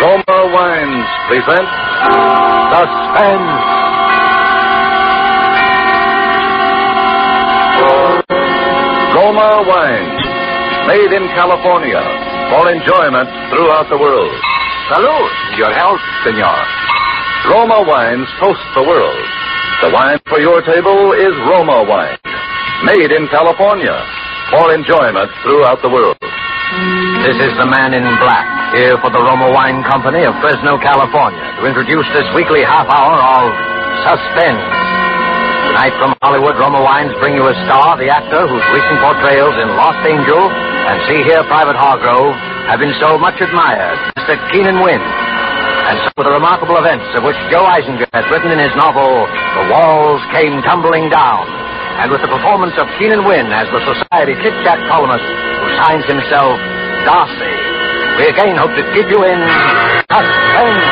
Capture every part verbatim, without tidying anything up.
Roma Wines present Suspense. Roma Wines, made in California for enjoyment throughout the world. Salud. Your health, senor. Roma Wines toast the world. The wine for your table is Roma Wine, made in California for enjoyment throughout the world. This is the Man in Black, here for the Roma Wine Company of Fresno, California, to introduce this weekly half hour of Suspense. Tonight from Hollywood, Roma Wines bring you a star, the actor whose recent portrayals in Lost Angel and See Here, Private Hargrove have been so much admired, Mister Keenan Wynn. And so the remarkable events of which Joe Eisinger has written in his novel, The Walls Came Tumbling Down, and with the performance of Keenan Wynn as the Society chit-chat columnist who signs himself Darcy, we again hope to keep you in suspense.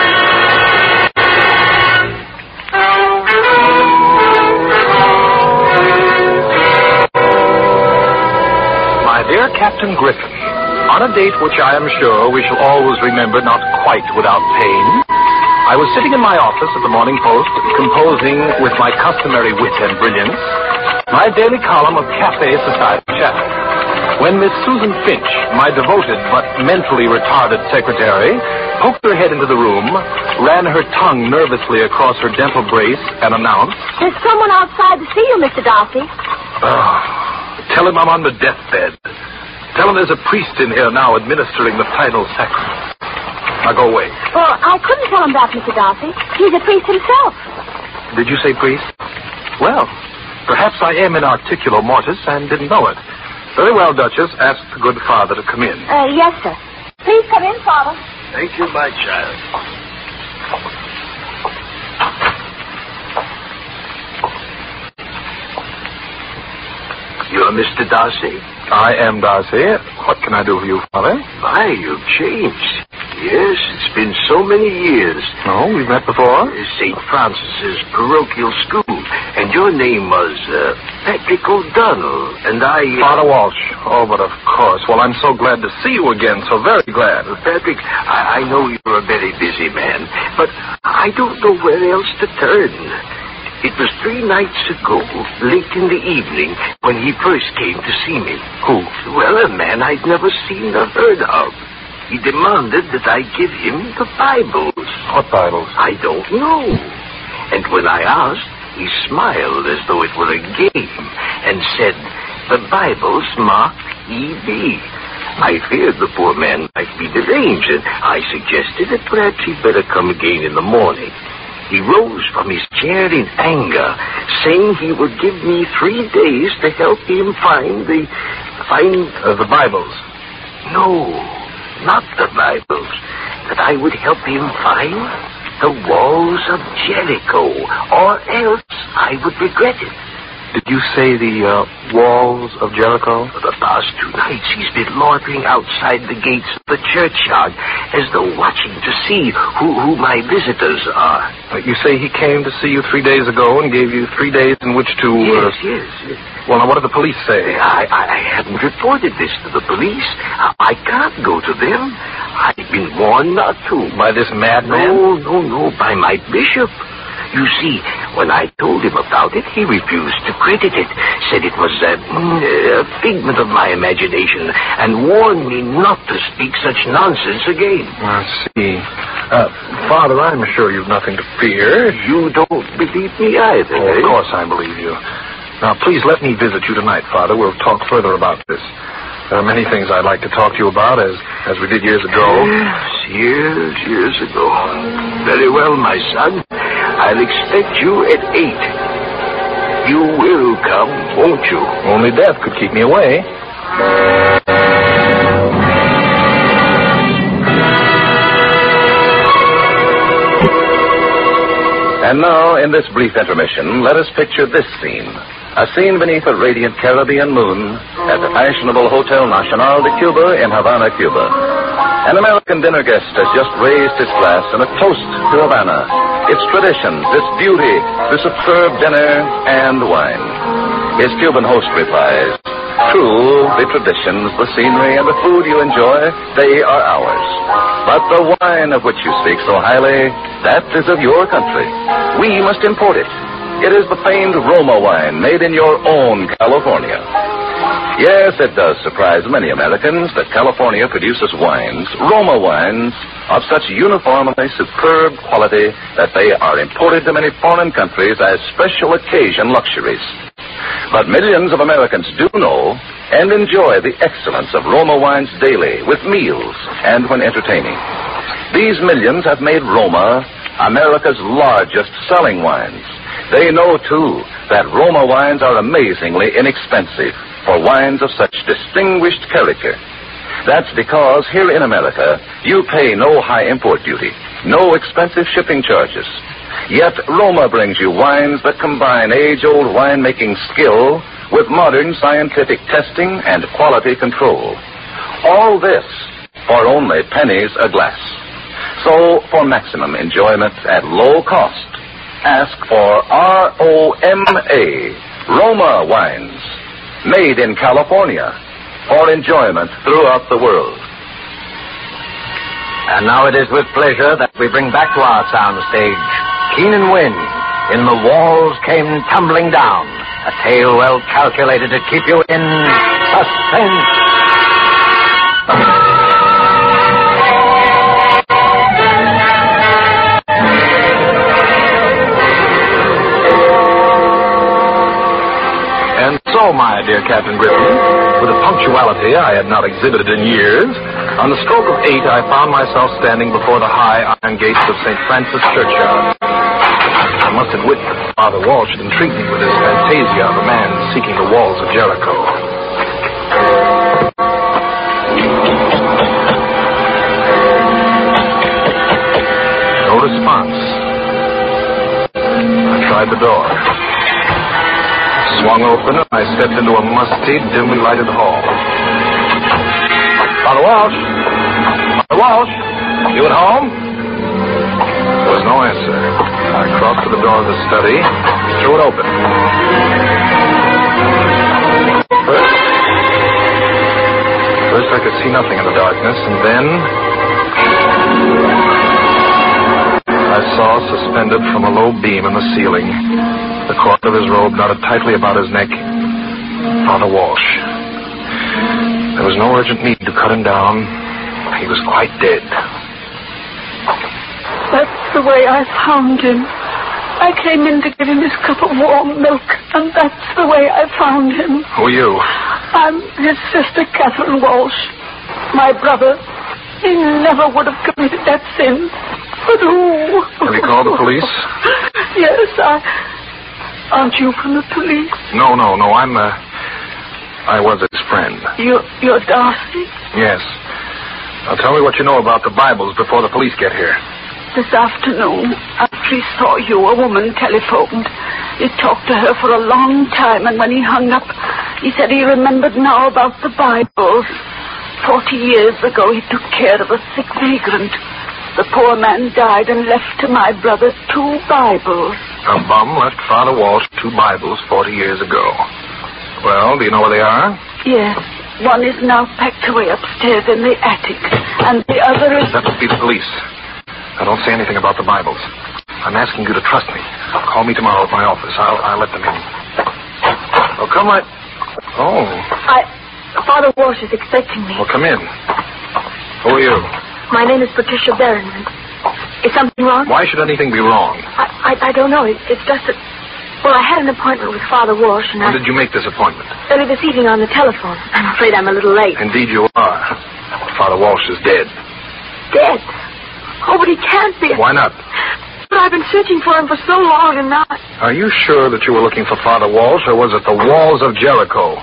My dear Captain Griffin, on a date which I am sure we shall always remember not quite without pain, I was sitting in my office at the Morning Post, composing with my customary wit and brilliance my daily column of Cafe Society chatter, when Miss Susan Finch, my devoted but mentally retarded secretary, poked her head into the room, ran her tongue nervously across her dental brace, and announced, "There's someone outside to see you, Mister Darcy." Oh, tell him I'm on the deathbed. Tell him there's a priest in here now administering the final sacrament. Now go away. Well, I couldn't tell him that, Mister Darcy. He's a priest himself. Did you say priest? Well, perhaps I am in articulo mortis and didn't know it. Very well, Duchess. Ask the good father to come in. Uh, yes, sir. Please come in, Father. Thank you, my child. You're Mister Darcy? I am Darcy. What can I do for you, Father? My, you've changed. Yes, it's been so many years. Oh, we've met before? Saint Francis's parochial school. And your name was uh, Patrick O'Donnell. And I... Uh... Father Walsh. Oh, but of course. Well, I'm so glad to see you again. So very glad. Well, Patrick, I, I know you're a very busy man. But I don't know where else to turn. It was three nights ago, late in the evening, when he first came to see me. Who? Well, a man I'd never seen or heard of. He demanded that I give him the Bibles. What Bibles? I don't know. And when I asked, he smiled as though it were a game and said, the Bibles marked E B. I feared the poor man might be deranged, and I suggested that perhaps he'd better come again in the morning. He rose from his chair in anger, saying he would give me three days to help him find the... find... Uh, the Bibles. No, not the Bibles. That I would help him find the walls of Jericho, or else I would regret it. Did you say the uh, walls of Jericho? For the past two nights, he's been loitering outside the gates of the churchyard, as though watching to see who, who my visitors are. Uh, you say he came to see you three days ago and gave you three days in which to... Yes, uh... yes, yes. Well, now, what did the police say? I, I, I haven't reported this to the police. I, I can't go to them. I've been warned not to. By this madman? No, no, no, by my bishop. You see, when I told him about it, he refused to credit it, said it was a, a figment of my imagination, and warned me not to speak such nonsense again. I see. Uh, Father, I'm sure you've nothing to fear. You don't believe me either, Oh, eh? of course I believe you. Now, please let me visit you tonight, Father. We'll talk further about this. There are many things I'd like to talk to you about, as, as we did years ago. Yes, years, years ago. Very well, my son. I'll expect you at eight. You will come, won't you? Only death could keep me away. And now, in this brief intermission, let us picture this scene. A scene beneath a radiant Caribbean moon at the fashionable Hotel Nacional de Cuba in Havana, Cuba. An American dinner guest has just raised his glass in a toast to Havana, its traditions, its beauty, the superb dinner and wine. His Cuban host replies, True, the traditions, the scenery, and the food you enjoy, they are ours. But the wine of which you speak so highly, that is of your country. We must import it. It is the famed Roma wine made in your own California. Yes, it does surprise many Americans that California produces wines, Roma wines, of such uniformly superb quality that they are imported to many foreign countries as special occasion luxuries. But millions of Americans do know and enjoy the excellence of Roma wines daily with meals and when entertaining. These millions have made Roma America's largest selling wines. They know, too, that Roma wines are amazingly inexpensive for wines of such distinguished character. That's because here in America, you pay no high import duty, no expensive shipping charges. Yet Roma brings you wines that combine age-old winemaking skill with modern scientific testing and quality control. All this for only pennies a glass. So, for maximum enjoyment at low cost, ask for R O M A, Roma wines, made in California, for enjoyment throughout the world. And now it is with pleasure that we bring back to our soundstage Keenan Wynn in The Walls Came Tumbling Down, a tale well calculated to keep you in suspense. And so, my dear Captain Griffin, with a punctuality I had not exhibited in years, on the stroke of eight I found myself standing before the high iron gates of Saint Francis Churchyard. I must admit that Father Walsh had intrigued me with his fantasia of a man seeking the walls of Jericho. No response. I tried the door. Swung open, and I stepped into a musty, dimly lighted hall. Father Walsh? Father Walsh? You at home? There was no answer. I crossed to the door of the study, threw it open. First, first I could see nothing in the darkness, and then I saw suspended from a low beam in the ceiling, the cord of his robe knotted tightly about his neck, Father Walsh. There was no urgent need to cut him down. He was quite dead. That's the way I found him. I came in to give him his cup of warm milk, and that's the way I found him. Who are you? I'm his sister, Catherine Walsh. My brother, he never would have committed that sin. But who? Have you called the police? Yes, I... Aren't you from the police? No, no, no. I'm, uh... I was his friend. You're, you're Darcy? Yes. Now tell me what you know about the Bibles before the police get here. This afternoon, after he saw you, a woman telephoned. He talked to her for a long time, and when he hung up, he said he remembered now about the Bibles. Forty years ago, he took care of a sick vagrant. The poor man died and left to my brother two Bibles. A bum left Father Walsh two Bibles forty years ago. Well, do you know where they are? Yes. One is now packed away upstairs in the attic, and the other is... That must be the police. I don't say anything about the Bibles. I'm asking you to trust me. Call me tomorrow at my office. I'll, I'll let them in. Oh, come right... Oh. I... Father Walsh is expecting me. Well, come in. Who are you? My name is Patricia Berryman. Is something wrong? Why should anything be wrong? I, I, I don't know. It, it's just that... Well, I had an appointment with Father Walsh, and When I... did you make this appointment? Early this evening on the telephone. I'm afraid I'm a little late. Indeed you are. Father Walsh is dead. Dead? Oh, but he can't be. Why not? But I've been searching for him for so long, and now... Are you sure that you were looking for Father Walsh, or was it the walls of Jericho?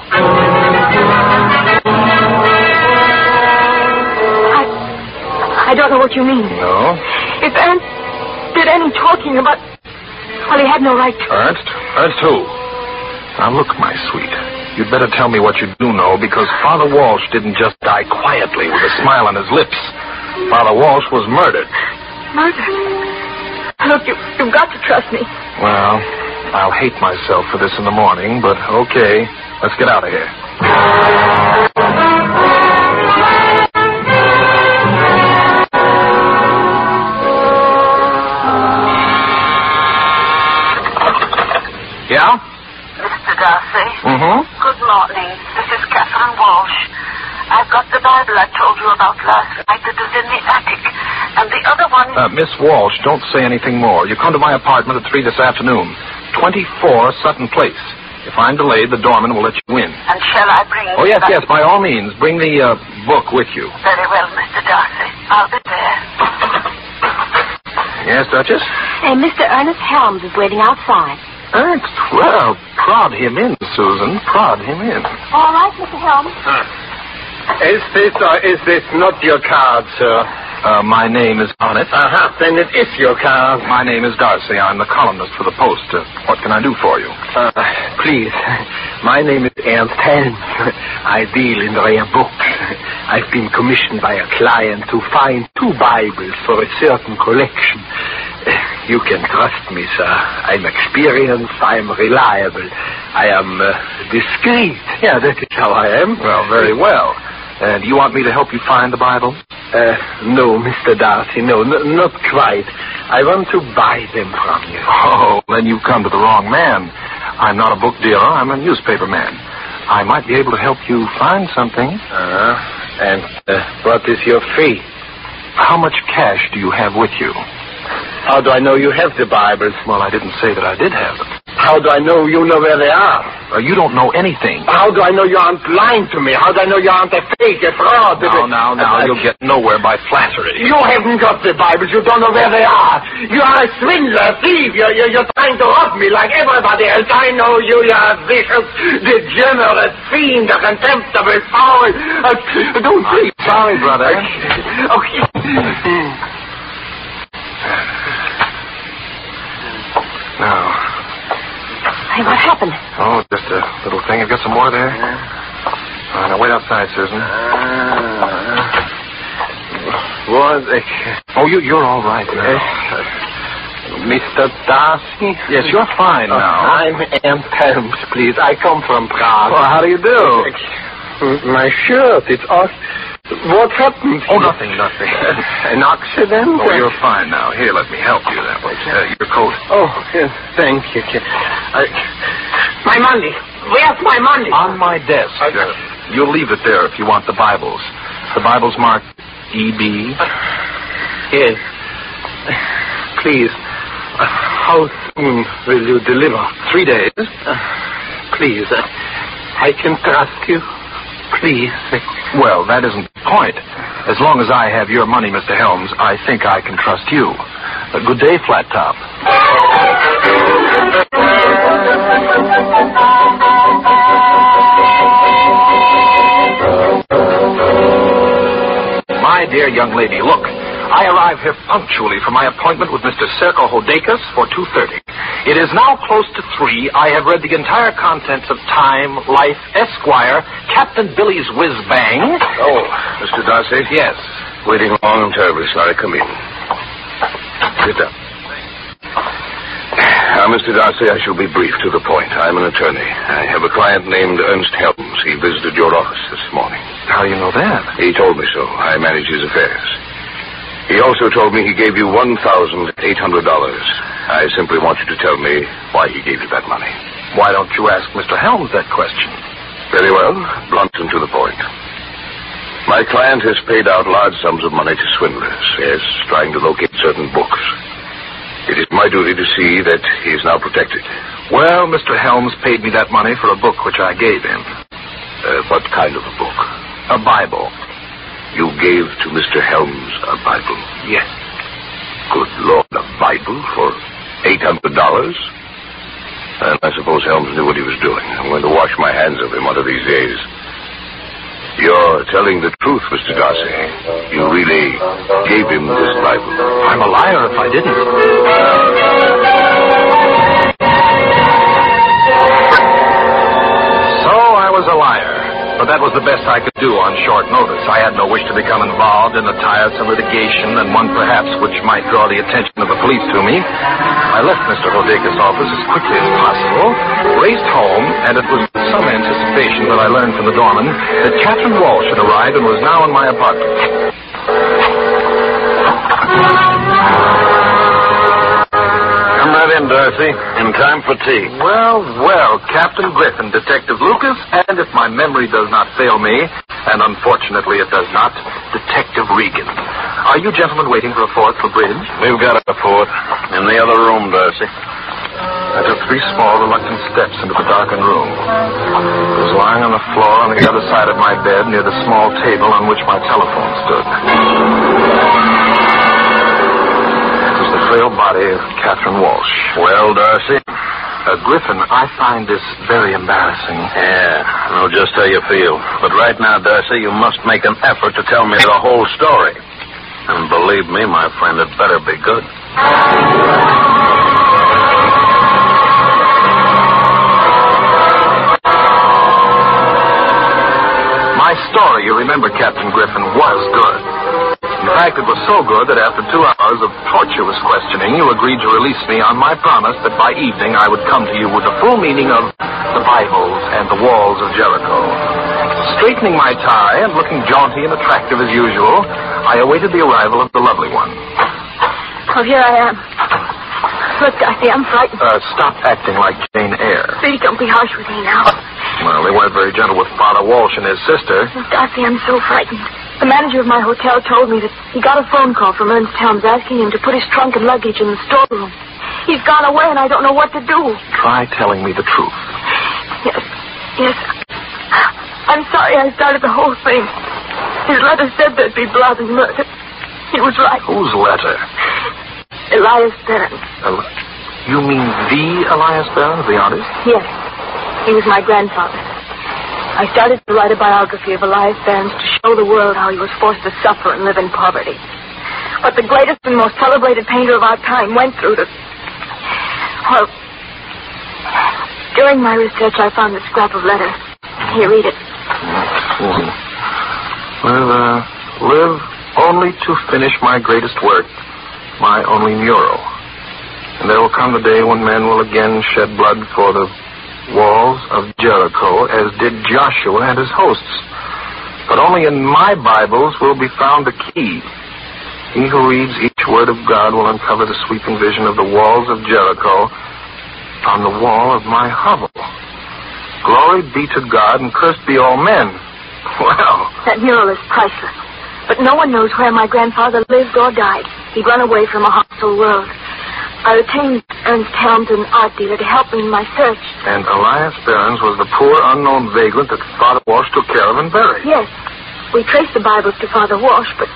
I don't know what you mean. No? If Ernst did any talking about... Well, he had no right to. Ernst? Ernst who? Now, look, my sweet. You'd better tell me what you do know, because Father Walsh didn't just die quietly with a smile on his lips. Father Walsh was murdered. Murdered? Look, you, you've got to trust me. Well, I'll hate myself for this in the morning, but okay. Let's get out of here. Yeah? Mister Darcy. Mm-hmm. Good morning. This is Catherine Walsh. I've got the Bible I told you about last night that was in the attic. And the other one... Uh, Miss Walsh, don't say anything more. You come to my apartment at three this afternoon. twenty-four Sutton Place. If I'm delayed, the doorman will let you in. And shall I bring... Oh, yes, the... yes, by all means. Bring the uh, book with you. Very well, Mister Darcy. I'll be there. Yes, Duchess? Hey, Mister Ernest Helms is waiting outside. Thanks. Well, prod him in, Susan. Prod him in. All right, Mister Helms. Is this or is this not your card, sir? Uh, my name is on it. Uh-huh, then it is your card. My name is Darcy. I'm the columnist for the Post. Uh, what can I do for you? Uh, please, my name is Ernst Helms. I deal in rare books. I've been commissioned by a client to find two Bibles for a certain collection. You can trust me, sir. I'm experienced. I'm reliable. I am uh, discreet. Yeah, that is how I am. Well, very well. And you want me to help you find the Bible? Uh, no, Mister Darcy, no, n- not quite. I want to buy them from you. Oh, then you've come to the wrong man. I'm not a book dealer. I'm a newspaper man. I might be able to help you find something. Uh, and uh, what is your fee? How much cash do you have with you? How do I know you have the Bibles? Well, I didn't say that I did have them. How do I know you know where they are? Uh, you don't know anything. How do I know you aren't lying to me? How do I know you aren't a fake, a fraud? Now, now, now, you'll get nowhere by flattery. You haven't got the Bibles. You don't know where they are. You are a swindler, a thief. You're, you're, you're trying to rob me like everybody else. I know you. You're a vicious, degenerate fiend, a contemptible foul. Uh, don't say Sorry, brother. Okay. Now. Hey, what happened? Oh, just a little thing. I've got some more there. Uh, now, wait outside, Susan. Uh, what? Oh, you, you're all right now. Uh, Mister Darcy? Yes, you're fine Uh, now. I'm Ernst Helms, please. I come from Prague. Well, how do you do? My shirt, it's all... What happened? Oh, nothing, nothing. Uh, an accident? Oh, you're fine now. Here, let me help you that way. Uh, your coat. Oh, yes, thank you. I... My money. Where's my money? On my desk. Uh, you'll leave it there if you want the Bibles. The Bible's marked E B. Yes. Please, uh, how soon will you deliver? Three days. Uh, please, uh, I can trust you. Please. Well, that isn't the point. As long as I have your money, Mister Helms, I think I can trust you. Uh, good day, Flat Top. My dear young lady, look. I arrive here punctually for my appointment with Mister Serko Hodekas for two thirty. It is now close to three. I have read the entire contents of Time, Life, Esquire, Captain Billy's Whiz Bang. Oh, Mister Darcy? Yes. Waiting long. I'm terribly sorry. Come in. Sit down. Now, Mister Darcy, I shall be brief to the point. I'm an attorney. I have a client named Ernst Helms. He visited your office this morning. How do you know that? He told me so. I manage his affairs. He also told me he gave you one thousand eight hundred dollars. I simply want you to tell me why he gave you that money. Why don't you ask Mister Helms that question? Very well. Blunt and to the point. My client has paid out large sums of money to swindlers, yes, trying to locate certain books. It is my duty to see that he is now protected. Well, Mister Helms paid me that money for a book which I gave him. Uh, what kind of a book? A Bible. You gave to Mister Helms a Bible? Yes. Good Lord, a Bible for eight hundred dollars? And I suppose Helms knew what he was doing. I'm going to wash my hands of him one of these days. You're telling the truth, Mister Darcy. You really gave him this Bible. I'm a liar if I didn't. So I was a liar. But that was the best I could do on short notice. I had no wish to become involved in a tiresome litigation, and one perhaps which might draw the attention of the police to me. I left Mister Hodekas' office as quickly as possible, raced home, and it was with some anticipation station that I learned from the doorman that Catherine Walsh had arrived and was now in my apartment. Come right in, Darcy. In time for tea. Well, well, Captain Griffin, Detective Lucas, and if my memory does not fail me, and unfortunately it does not, Detective Regan. Are you gentlemen waiting for a fourth for bridge? We've got a fourth. In the other room, Darcy. I took three small, reluctant steps into the darkened room. It was lying on the floor on the other side of my bed near the small table on which my telephone stood. It was the frail body of Catherine Walsh. Well, Darcy? Uh, Griffin, I find this very embarrassing. Yeah, I know just how you feel. But right now, Darcy, you must make an effort to tell me the whole story. And believe me, my friend, it better be good. My story, you remember, Captain Griffin, was good. In fact, it was so good that after two hours of tortuous questioning, you agreed to release me on my promise that by evening I would come to you with the full meaning of the Bible and the walls of Jericho. Straightening my tie and looking jaunty and attractive as usual, I awaited the arrival of the lovely one. Oh, here I am. Look, Darcy, I'm frightened. Uh, stop acting like Jane Eyre. Please don't be harsh with me now. Well, they weren't very gentle with Father Walsh and his sister. Darcy, I'm so frightened. The manager of my hotel told me that he got a phone call from Ernst Helms asking him to put his trunk and luggage in the storeroom. He's gone away and I don't know what to do. Try telling me the truth. Yes, yes. I'm sorry I started the whole thing. His letter said there'd be blood and murder. He was right. Whose letter? Elias Burns. Uh, you mean the Elias Burns, the artist? Yes. He was my grandfather. I started to write a biography of Elias Burns to show the world how he was forced to suffer and live in poverty. But the greatest and most celebrated painter of our time went through the... Well, during my research, I found a scrap of letter. Here, read it. Mm-hmm. Well, uh, live only to finish my greatest work, my only mural. And there will come the day when men will again shed blood for the walls of Jericho, as did Joshua and his hosts. But only in my Bibles will be found the key. He who reads each word of God will uncover the sweeping vision of the walls of Jericho on the wall of my hovel. Glory be to God and cursed be all men. Well. That mural is priceless. But no one knows where my grandfather lived or died. He'd run away from a hostile world. I retained Ernst Helms, an art dealer, to help me in my search. And Elias Burns was the poor, unknown vagrant that Father Walsh took care of and buried. Yes. We traced the Bibles to Father Walsh, but...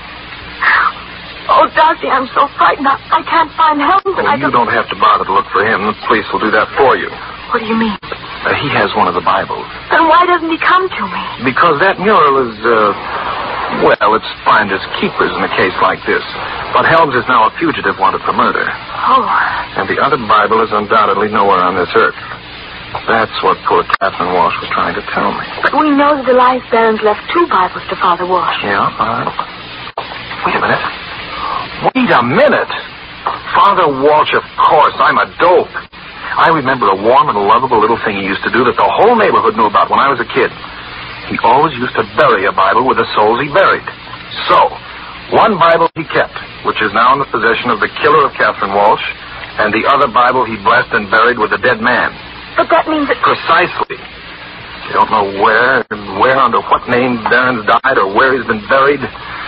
Oh, Darcy, I'm so frightened. I, I can't find Helms. Oh, I you don't... don't have to bother to look for him. The police will do that for you. What do you mean? Uh, he has one of the Bibles. Then why doesn't he come to me? Because that mural is, uh... well, it's finders keepers in a case like this. But Helms is now a fugitive wanted for murder. Oh. And the other Bible is undoubtedly nowhere on this earth. That's what poor Catherine Walsh was trying to tell me. But we know that Elias Burns left two Bibles to Father Walsh. Yeah, all right. Wait a minute. Wait a minute. Father Walsh, of course. I'm a dope. I remember a warm and lovable little thing he used to do that the whole neighborhood knew about when I was a kid. He always used to bury a Bible with the souls he buried. So, one Bible he kept, which is now in the possession of the killer of Catherine Walsh, and the other Bible he blessed and buried with the dead man. But that means that... Precisely. You don't know where and where, under what name Burns died or where he's been buried.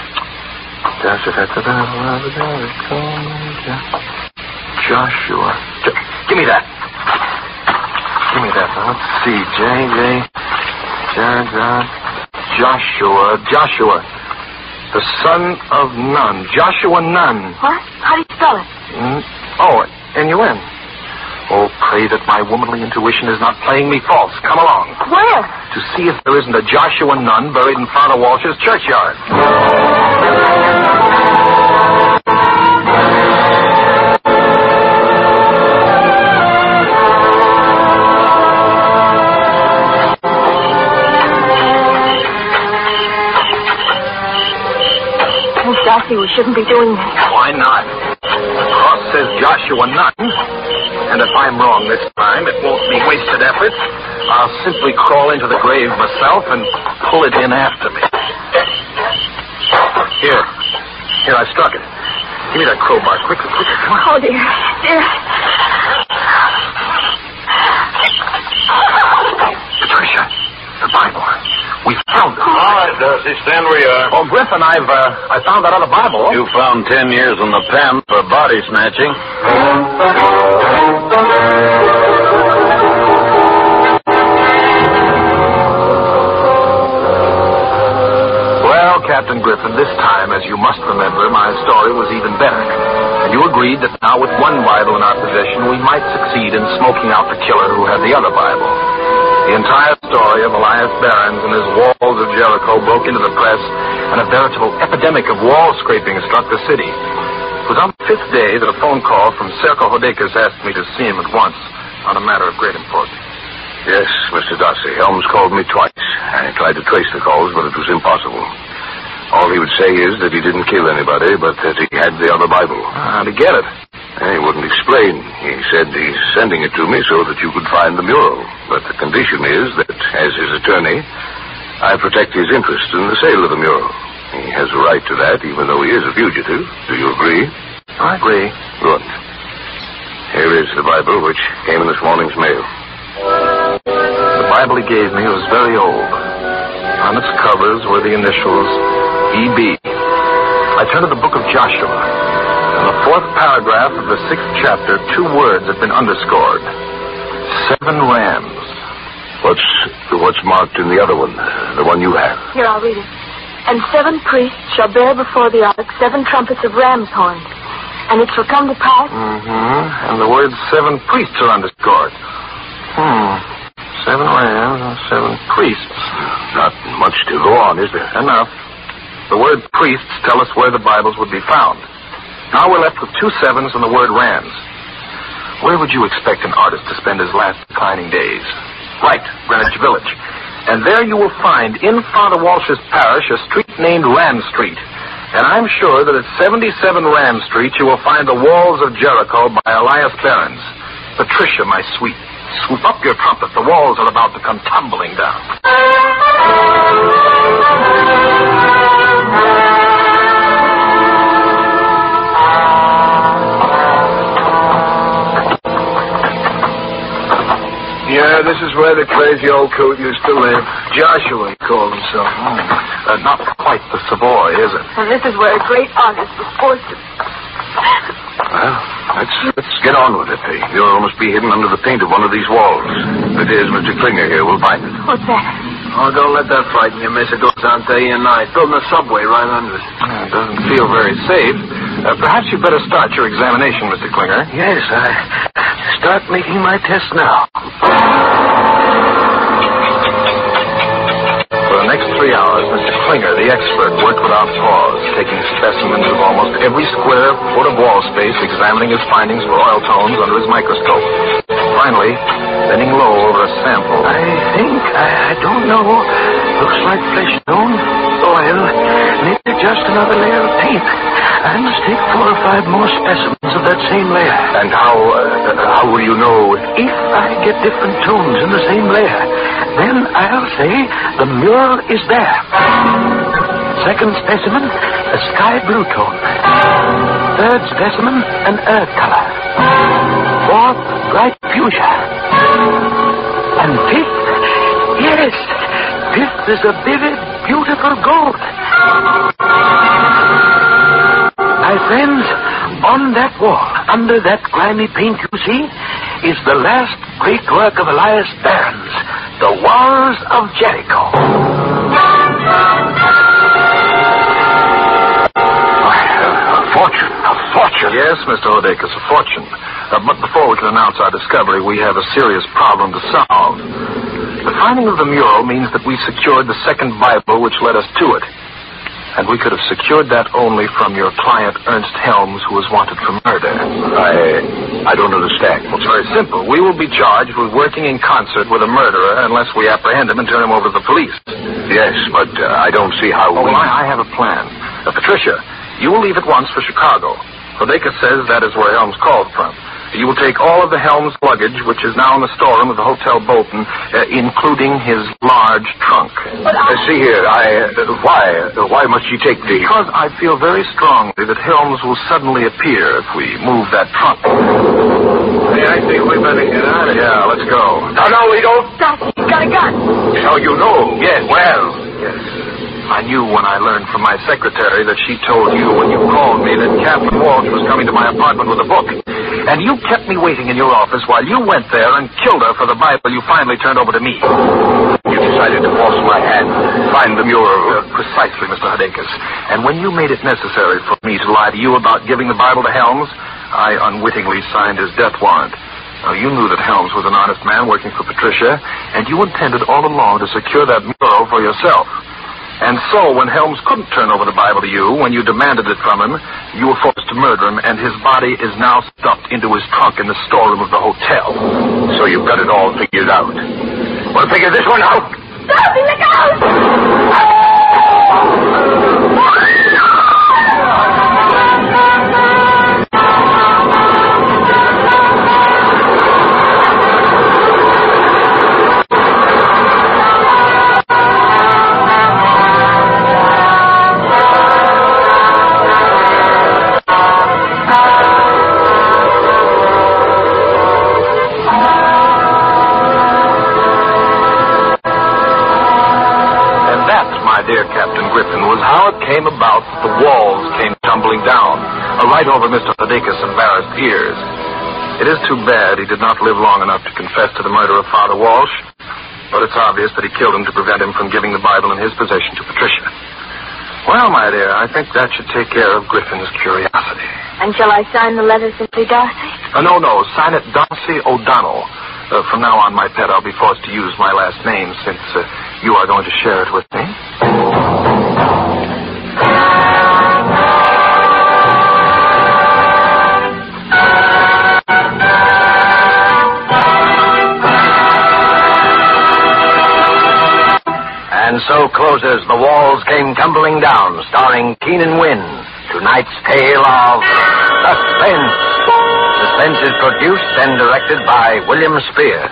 Joshua. Jo- Give me that. Give me that. Now, let's see. J, J, John, John, Joshua. Joshua. The son of Nun. Joshua Nun. What? How do you spell it? Mm. Oh, N U N. Oh, pray that my womanly intuition is not playing me false. Come along. Where? To see if there isn't a Joshua Nun buried in Father Walsh's churchyard. Darcy, we shouldn't be doing this. Why not? The cross says Joshua Nun, And if I'm wrong this time, it won't be wasted effort. I'll simply crawl into the grave myself and pull it in after me. Here. Here, I struck it. Give me that crowbar. Quickly, quickly. Come on. Oh, dear. Dear. Patricia, the Bible. We found it. All right, Darcy, stand where you are. Oh, Griffin, I've, uh, I found that other Bible. You found ten years in the pen for body snatching. Well, Captain Griffin, this time, as you must remember, my story was even better. And you agreed that now with one Bible in our possession, we might succeed in smoking out the killer who had the other Bible. The entire story of Elias Behrens and his walls of Jericho broke into the press, and a veritable epidemic of wall scraping struck the city. It was on the fifth day that a phone call from Serko Hodekas asked me to see him at once on a matter of great importance. Yes, Mister Darcy. Helms called me twice. I tried to trace the calls, but it was impossible. All he would say is that he didn't kill anybody, but that he had the other Bible. How to get it? He wouldn't explain. He said he's sending it to me so that you could find the mural. But the condition is that, as his attorney, I protect his interest in the sale of the mural. He has a right to that, even though he is a fugitive. Do you agree? I agree. Good. Here is the Bible, which came in this morning's mail. The Bible he gave me was very old. On its covers were the initials E B. I turned to the book of Joshua. In the fourth paragraph of the sixth chapter, two words have been underscored. Seven rams. What's what's marked in the other one, the one you have? Here, I'll read it. And seven priests shall bear before the ark seven trumpets of ram's horns. And it shall come to pass... Mm-hmm. And the words seven priests are underscored. Hmm. Seven rams and seven priests. Not much to go on, is there? Enough. The word priests tell us where the Bibles would be found. Now we're left with two sevens and the word rams. Where would you expect an artist to spend his last declining days? Right, Greenwich Village. And there you will find, in Father Walsh's parish, a street named Ram Street. And I'm sure that at seventy-seven Ram Street you will find The Walls of Jericho by Elias Behrens. Patricia, my sweet, swoop up your trumpet. The walls are about to come tumbling down. Yeah, this is where the crazy old coot used to live. Joshua, he called himself. Mm. Uh, not quite the Savoy, is it? And this is where a great artist was forced to... Well, let's, let's get on with it. The mural must be hidden under the paint of one of these walls. If it is, Mister Klinger here will find it. What's that? Oh, don't let that frighten you, miss. It goes on day and night. Building a subway right under it. Uh, it doesn't feel very safe. Uh, perhaps you'd better start your examination, Mister Klinger. Yes, I start making my test now. For the next three hours, Mister Klinger, the expert, worked without pause, taking specimens of almost every square foot of wall space, examining his findings for oil tones under his microscope. Finally, bending low over a sample. I think, I, I don't know, looks like flesh tone, oil, maybe just another layer of paint. I must take four or five more specimens of that same layer. And how, uh, how will you know? If I get different tones in the same layer, then I'll say the mural is there. Second specimen, a sky blue tone. Third specimen, an earth color. Fourth, bright fuchsia. And fifth, yes, fifth is a vivid, beautiful gold. My friends, on that wall, under that grimy paint you see, is the last great work of Elias Behrens, The Walls of Jericho. A fortune, a fortune. Yes, Mister Hodekas, a fortune. Uh, but before we can announce our discovery, we have a serious problem to solve. The finding of the mural means that we secured the second Bible which led us to it. And we could have secured that only from your client, Ernst Helms, who was wanted for murder. I I don't understand. Well, it's very simple. We will be charged with working in concert with a murderer unless we apprehend him and turn him over to the police. Yes, but uh, I don't see how Oh, we... well, I, I have a plan. Uh, Patricia, you will leave at once for Chicago. Hodekas says that is where Helms called from. You will take all of the Helms luggage, which is now in the storeroom of the Hotel Bolton, uh, including his large trunk. But I... Uh, see here, I... Uh, why? Uh, why must she take the... Because I feel very strongly that Helms will suddenly appear if we move that trunk. Hey, I think we better get out of here. Yeah, let's go. No, no, we don't. Stop. He's got a gun. How you know? Yes. Well. Yes. I knew when I learned from my secretary that she told you when you called me that Captain Walsh was coming to my apartment with a book. And you kept me waiting in your office while you went there and killed her for the Bible you finally turned over to me. You decided to force my hand, find the mural. Uh, precisely, Mister Hidakis. And when you made it necessary for me to lie to you about giving the Bible to Helms, I unwittingly signed his death warrant. Now, you knew that Helms was an honest man working for Patricia, and you intended all along to secure that mural for yourself. And so, when Helms couldn't turn over the Bible to you, when you demanded it from him, you were forced to murder him, and his body is now stuffed into his trunk in the storeroom of the hotel. So you've got it all figured out. Well, figure this one out. Stop! Look out! Dear Captain Griffin, was how it came about that the walls came tumbling down, uh, right over Mister Hidakis' embarrassed ears. It is too bad he did not live long enough to confess to the murder of Father Walsh, but it's obvious that he killed him to prevent him from giving the Bible in his possession to Patricia. Well, my dear, I think that should take care of Griffin's curiosity. And shall I sign the letter simply Darcy? Uh, no, no, sign it Darcy O'Donnell. Uh, from now on, my pet, I'll be forced to use my last name since uh, you are going to share it with me. And so closes The Walls Came Tumbling Down, starring Keenan Wynn. Tonight's tale of suspense. Suspense is produced and directed by William Spear.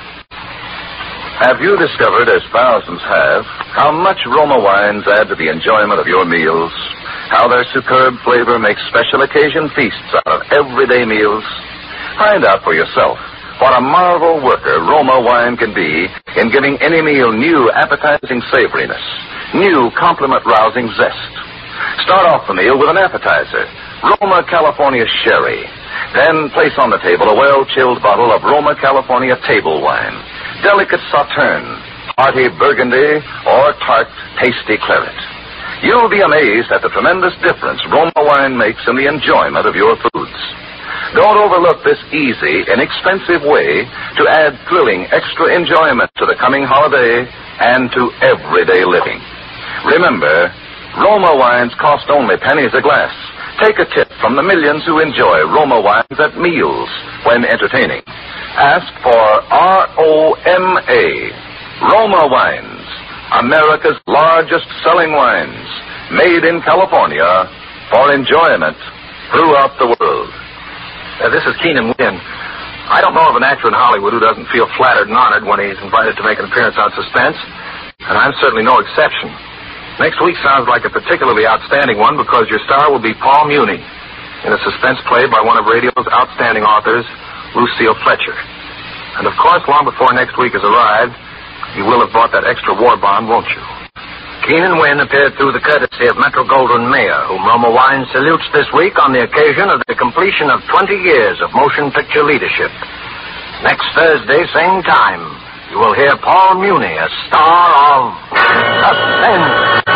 Have you discovered, as thousands have, how much Roma wines add to the enjoyment of your meals? How their superb flavor makes special occasion feasts out of everyday meals? Find out for yourself what a marvel worker Roma wine can be in giving any meal new appetizing savoriness, new compliment-rousing zest. Start off the meal with an appetizer, Roma California Sherry. Then place on the table a well-chilled bottle of Roma California table wine, delicate Sauterne, hearty Burgundy, or tart, tasty claret. You'll be amazed at the tremendous difference Roma wine makes in the enjoyment of your foods. Don't overlook this easy, inexpensive way to add thrilling extra enjoyment to the coming holiday and to everyday living. Remember, Roma wines cost only pennies a glass. Take a tip from the millions who enjoy Roma wines at meals when entertaining. Ask for R O M A, Roma Wines, America's largest selling wines, made in California for enjoyment throughout the world. Uh, this is Keenan Wynn. I don't know of an actor in Hollywood who doesn't feel flattered and honored when he's invited to make an appearance on Suspense, and I'm certainly no exception. Next week sounds like a particularly outstanding one because your star will be Paul Muni in a suspense play by one of radio's outstanding authors, Lucille Fletcher. And of course, long before next week has arrived, you will have bought that extra war bond, won't you? Keenan Wynn appeared through the courtesy of Metro-Goldwyn-Mayer, whom Roma Wine salutes this week on the occasion of the completion of twenty years of motion picture leadership. Next Thursday, same time, you will hear Paul Muni, a star of Suspense.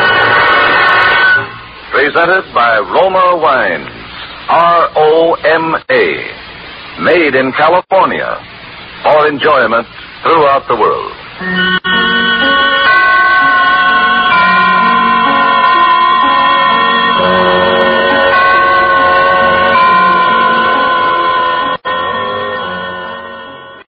Presented by Roma Wines, R O M A, made in California for enjoyment throughout the world.